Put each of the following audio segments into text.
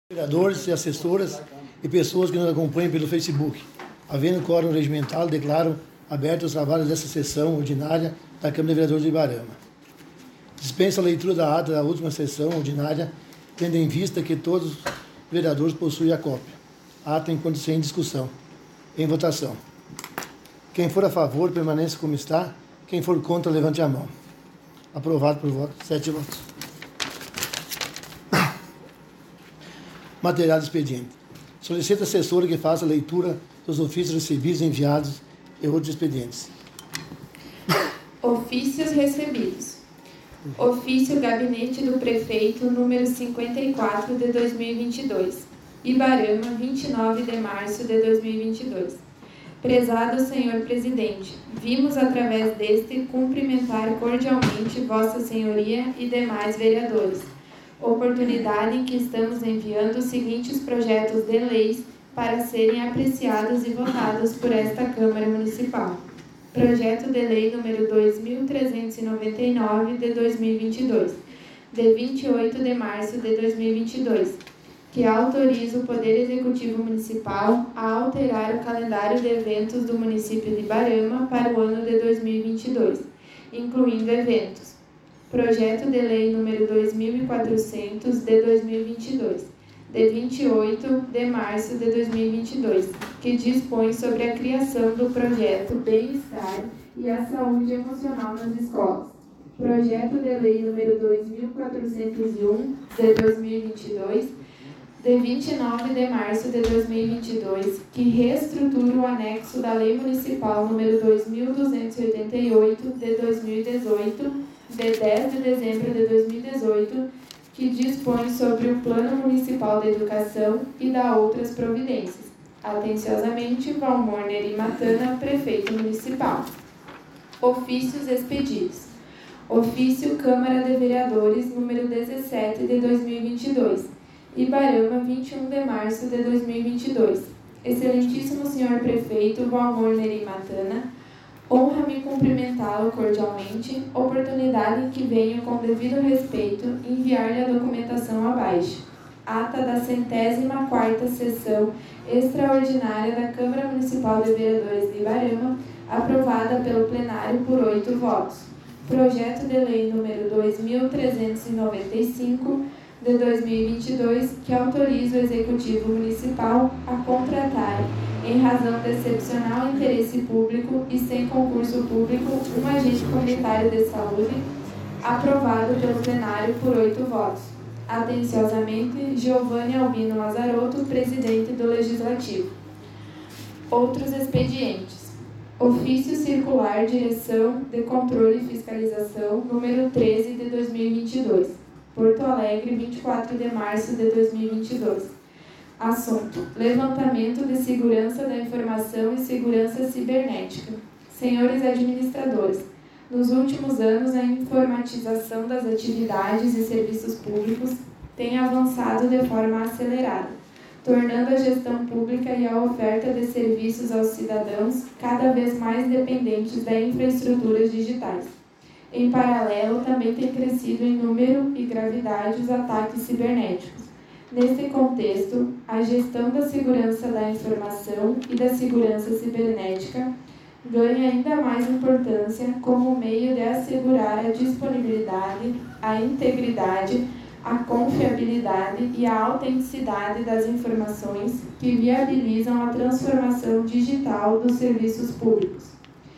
Vereadores e assessoras e pessoas que nos acompanham pelo Facebook. Havendo quórum regimental, declaro abertos os trabalhos desta sessão ordinária da Câmara de Vereadores de Ibarama. Dispenso a leitura da ata da última sessão ordinária, tendo em vista que todos os vereadores possuem a cópia. Ata em condição em discussão. Em votação. Quem for a favor, permaneça como está. Quem for contra, levante a mão. Aprovado por voto. 7 votos. Material do expediente. Solicita a assessora que faça a leitura dos ofícios recebidos, enviados e outros expedientes. Ofícios recebidos. Ofício Gabinete do Prefeito, número 54 de 2022. Ibarama, 29 de março de 2022. Prezado Senhor Presidente, vimos através deste cumprimentar cordialmente Vossa Senhoria e demais vereadores. Oportunidade em que estamos enviando os seguintes projetos de leis para serem apreciados e votados por esta Câmara Municipal. Projeto de Lei número 2.399 de 2022, de 28 de março de 2022, que autoriza o Poder Executivo Municipal a alterar o calendário de eventos do município de Ibarama para o ano de 2022, incluindo eventos. Projeto de Lei número 2.400 de 2022, de 28 de março de 2022, que dispõe sobre a criação do projeto Bem-Estar e a Saúde Emocional nas Escolas. Projeto de Lei número 2.401 de 2022, de 29 de março de 2022, que reestrutura o anexo da Lei Municipal número 2.288 de 2018, de 10 de dezembro de 2018, que dispõe sobre o Plano Municipal de Educação e dá outras providências. Atenciosamente, Valmor Neri Matana, Prefeito Municipal. Ofícios expedidos. Ofício Câmara de Vereadores, número 17 de 2022. Ibarama, 21 de março de 2022. Excelentíssimo Senhor Prefeito Valmor Neri Matana, honra-me cumprimentá-lo cordialmente, oportunidade em que venho com devido respeito enviar-lhe a documentação abaixo. Ata da 104ª Sessão Extraordinária da Câmara Municipal de Vereadores de Ibarama, aprovada pelo plenário por 8 votos. Projeto de Lei número 2.395 de 2022, que autoriza o Executivo Municipal a contratar, em razão de excepcional interesse público e sem concurso público, um agente comunitário de saúde, aprovado pelo plenário por 8 votos. Atenciosamente, Giovanni Albino Mazarotto, Presidente do Legislativo. Outros expedientes. Ofício Circular Direção de Controle e Fiscalização, número 13 de 2022. Porto Alegre, 24 de março de 2022. Assunto: levantamento de segurança da informação e segurança cibernética. Senhores administradores, nos últimos anos a informatização das atividades e serviços públicos tem avançado de forma acelerada, tornando a gestão pública e a oferta de serviços aos cidadãos cada vez mais dependentes das infraestruturas digitais. Em paralelo, também tem crescido em número e gravidade os ataques cibernéticos. Neste contexto, a gestão da segurança da informação e da segurança cibernética ganha ainda mais importância como meio de assegurar a disponibilidade, a integridade, a confiabilidade e a autenticidade das informações que viabilizam a transformação digital dos serviços públicos.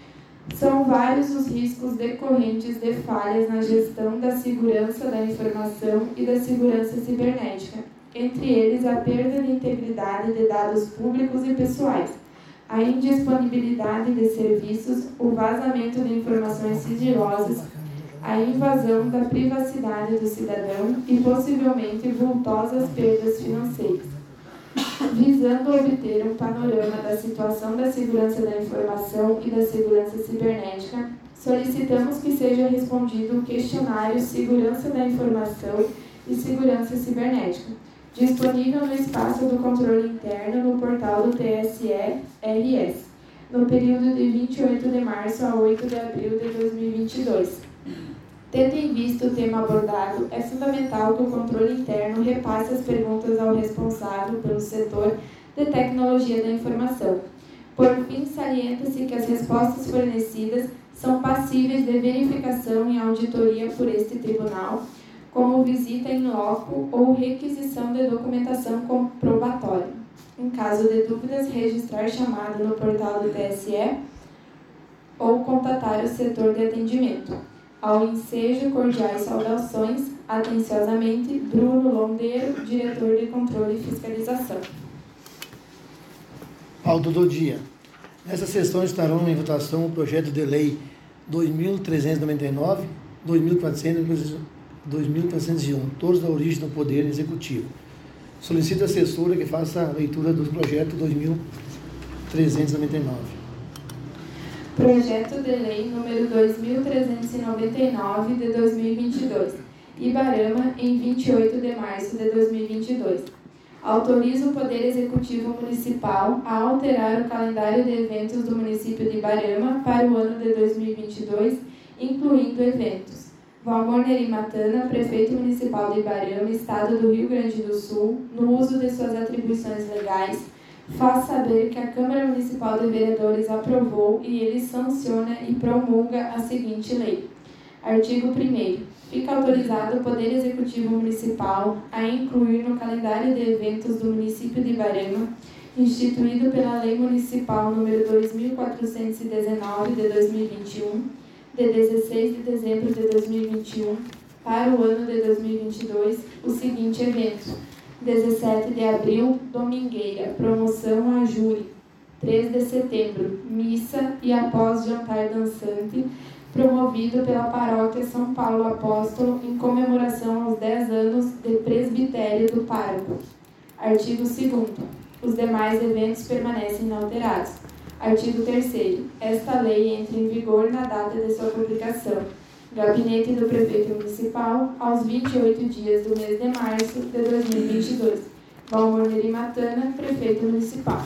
São vários os riscos decorrentes de falhas na gestão da segurança da informação e da segurança cibernética, entre eles a perda de integridade de dados públicos e pessoais, a indisponibilidade de serviços, o vazamento de informações sigilosas, a invasão da privacidade do cidadão e possivelmente vultosas perdas financeiras. Visando obter um panorama da situação da segurança da informação e da segurança cibernética, solicitamos que seja respondido o questionário Segurança da Informação e Segurança Cibernética, disponível no espaço do controle interno no portal do TSE-RS, no período de 28 de março a 8 de abril de 2022. Tendo em vista o tema abordado, é fundamental que o controle interno repasse as perguntas ao responsável pelo setor de tecnologia da informação. Por fim, salienta-se que as respostas fornecidas são passíveis de verificação e auditoria por este tribunal, como visita in loco ou requisição de documentação comprobatória. Em caso de dúvidas, registrar chamada no portal do TSE ou contatar o setor de atendimento. Ao ensejo, cordiais saudações, atenciosamente, Bruno Londeiro, diretor de Controle e Fiscalização. Pauta do dia. Nessa sessão estarão em votação o projeto de lei 2.399, 2.400 e 2.401, todos da origem do Poder Executivo. Solicito a assessora que faça a leitura do projeto 2.399. Projeto de Lei número 2.399 de 2022, Ibarama, em 28 de março de 2022. Autoriza o Poder Executivo Municipal a alterar o calendário de eventos do município de Ibarama para o ano de 2022, incluindo eventos. Valmor Nerimatana, Prefeito Municipal de Ibarama, Estado do Rio Grande do Sul, no uso de suas atribuições legais, faz saber que a Câmara Municipal de Vereadores aprovou e ele sanciona e promulga a seguinte lei. Artigo 1º. Fica autorizado o Poder Executivo Municipal a incluir no calendário de eventos do município de Ibarama, instituído pela Lei Municipal número 2.419 de 2021, de 16 de dezembro de 2021, para o ano de 2022, o seguinte evento. 17 de abril, Domingueira, promoção a júri. 3 de setembro, missa e após jantar dançante, promovido pela Paróquia São Paulo Apóstolo em comemoração aos 10 anos de presbitério do pároco. Artigo 2º. Os demais eventos permanecem inalterados. Artigo 3º. Esta lei entra em vigor na data de sua publicação. Gabinete do Prefeito Municipal, aos 28 dias do mês de março de 2022. Valmor Nerimatana, Prefeito Municipal.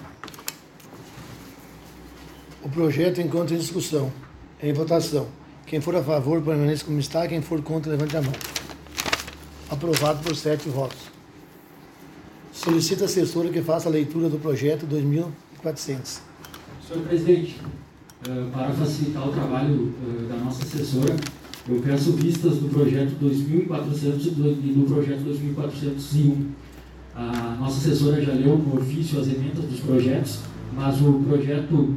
O projeto encontra em discussão. Em votação. Quem for a favor, permaneça como está. Quem for contra, levante a mão. Aprovado por 7 votos. Solicito a assessora que faça a leitura do projeto 2.400. Senhor presidente, para facilitar o trabalho da nossa assessora, eu peço vistas do projeto 2.400 e do projeto 2.401. A nossa assessora já leu no ofício as emendas dos projetos, mas o projeto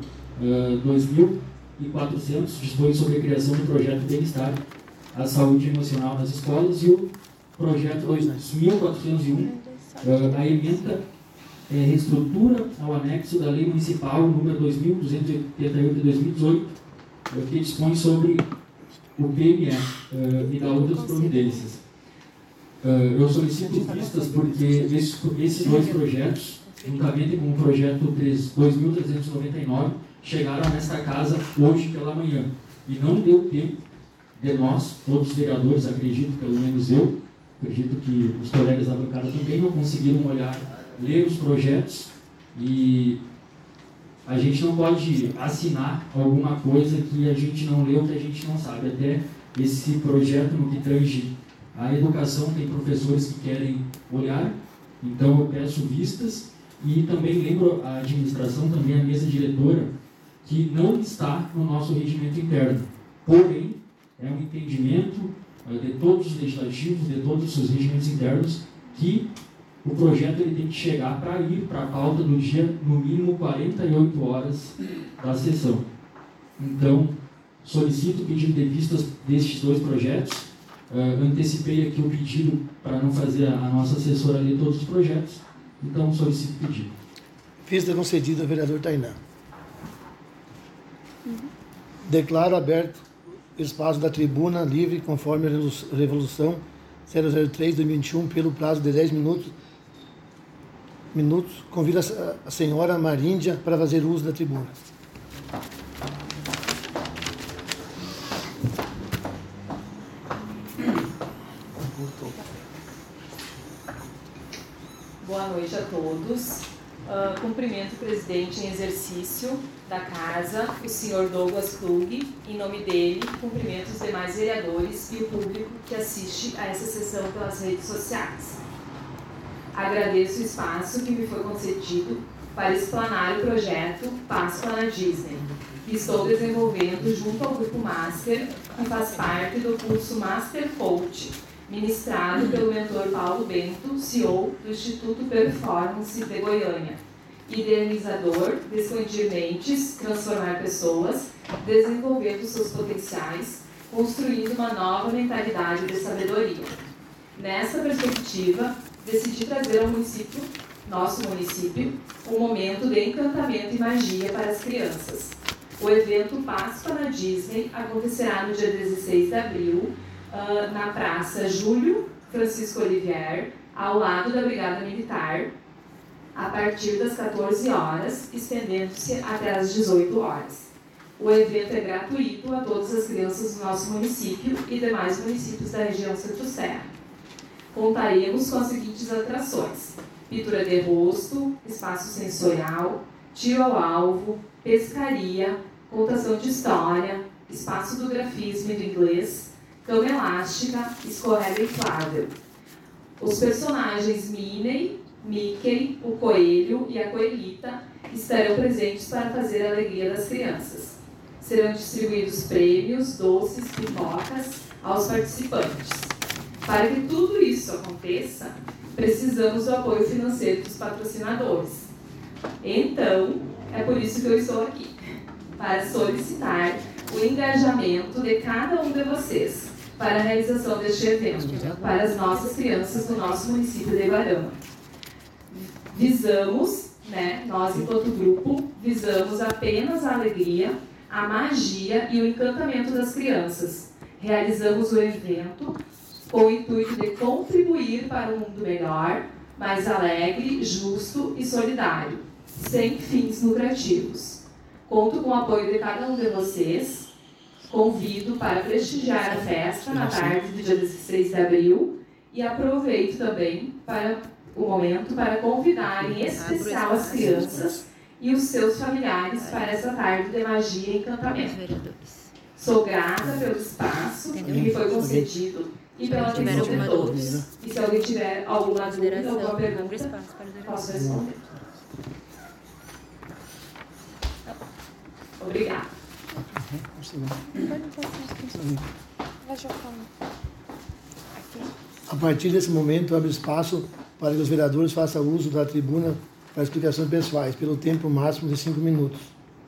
2.400 dispõe sobre a criação do projeto Bem-Estar, a Saúde Emocional nas Escolas, e o projeto 2.401, a emenda reestrutura ao anexo da Lei Municipal número 2.288 de 2018, que dispõe sobre o PME e da outras providências. Eu solicito vistas porque esses dois projetos, juntamente com o projeto 2.399, chegaram nesta casa hoje pela manhã. E não deu tempo de nós, todos os vereadores, acredito, pelo menos eu, acredito que os colegas da bancada também não conseguiram ler os projetos, e a gente não pode assinar alguma coisa que a gente não leu, que a gente não sabe. Até esse projeto, no que tange a educação, tem professores que querem olhar, então eu peço vistas, e também lembro a administração, também a mesa diretora, que não está no nosso regimento interno. Porém, é um entendimento de todos os legislativos, de todos os seus regimentos internos, que o projeto ele tem que chegar para ir para a pauta do dia, no mínimo 48 horas da sessão. Então, solicito o pedido de vistas destes dois projetos. Antecipei aqui o pedido para não fazer a nossa assessora ler todos os projetos. Então, solicito o pedido. Vista concedida ao vereador Tainá. Declaro aberto o espaço da tribuna livre, conforme a Resolução 003/2021, pelo prazo de 10 minutos. Convido a senhora Maríndia para fazer uso da tribuna. Boa noite a todos. Cumprimento o presidente em exercício da Casa, o senhor Douglas Klug. Em nome dele, cumprimento os demais vereadores e o público que assiste a essa sessão pelas redes sociais. Agradeço o espaço que me foi concedido para explanar o projeto Páscoa na Disney, que estou desenvolvendo junto ao Grupo Master, que faz parte do curso Master Coach, ministrado pelo mentor Paulo Bento, CEO do Instituto Performance de Goiânia, idealizador de Expandir Mentes, Transformar Pessoas, desenvolvendo seus potenciais, construindo uma nova mentalidade de sabedoria. Nessa perspectiva, decidi trazer ao município, nosso município, um momento de encantamento e magia para as crianças. O evento Páscoa na Disney acontecerá no dia 16 de abril, na Praça Júlio Francisco Olivier, ao lado da Brigada Militar, a partir das 14 horas, estendendo-se até às 18 horas. O evento é gratuito a todas as crianças do nosso município e demais municípios da região Centro-Serra. Contaremos com as seguintes atrações: pintura de rosto, espaço sensorial, tiro ao alvo, pescaria, contação de história, espaço do grafismo e do inglês, cama elástica, escorrega inflável. Os personagens Minnie, Mickey, o coelho e a coelhita estarão presentes para fazer a alegria das crianças. Serão distribuídos prêmios, doces, pipocas aos participantes. Para que tudo isso aconteça, precisamos do apoio financeiro dos patrocinadores. Então, é por isso que eu estou aqui, para solicitar o engajamento de cada um de vocês para a realização deste evento, para as nossas crianças do nosso município de Ibarama. Visamos, nós enquanto grupo, visamos apenas a alegria, a magia e o encantamento das crianças. Realizamos o evento com o intuito de contribuir para um mundo melhor, mais alegre, justo e solidário, sem fins lucrativos. Conto com o apoio de cada um de vocês. Convido para prestigiar a festa na tarde do dia 16 de abril e aproveito também para o momento para convidar em especial as crianças e os seus familiares para essa tarde de magia e encantamento. Sou grata pelo espaço que me foi concedido e pela atenção de todos. E se alguém tiver alguma dúvida, alguma pergunta, posso responder. Obrigada. A partir desse momento, abre espaço para que os vereadores façam uso da tribuna para explicações pessoais, pelo tempo máximo de 5 minutos.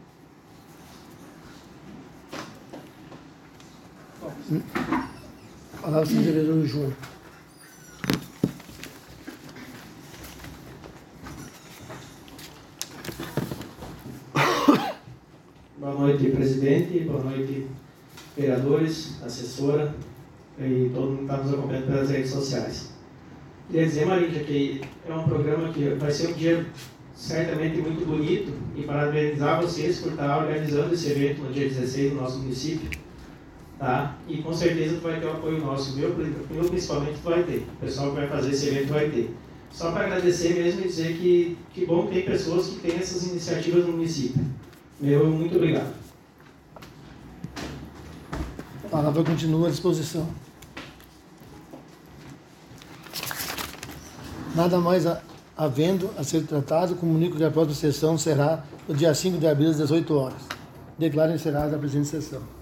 Palavra do vereador Júnior. Boa noite, presidente. Boa noite, vereadores, assessora e todo mundo que está nos acompanhando pelas redes sociais. Queria dizer, Marília, que é um programa que vai ser um dia certamente muito bonito e parabenizar vocês por estar organizando esse evento no dia 16 no nosso município. Tá? E com certeza tu vai ter o apoio nosso, meu principalmente tu vai ter. O pessoal que vai fazer esse evento vai ter. Só para agradecer mesmo e dizer que bom que tem pessoas que têm essas iniciativas no município. Muito obrigado. A palavra continua à disposição. Nada mais havendo a ser tratado, comunico que a próxima sessão será no dia 5 de abril, às 18 horas. Declaro encerrada a presente sessão.